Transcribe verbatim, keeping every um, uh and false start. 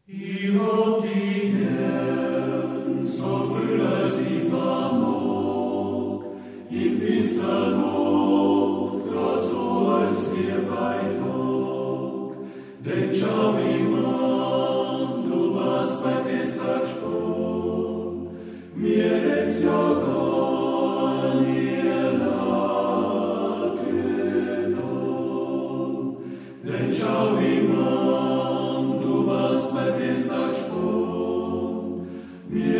Io die Herrn, so früher sie vermog, im finstern Nacht, Gott so als wir beitrug. Denn schau ihm an, du warst bei Dienstag gesprungen, mir hätt's ja gar nie leid getan. Denn schau ihm an, du warst bei Dienstag gesprungen, mir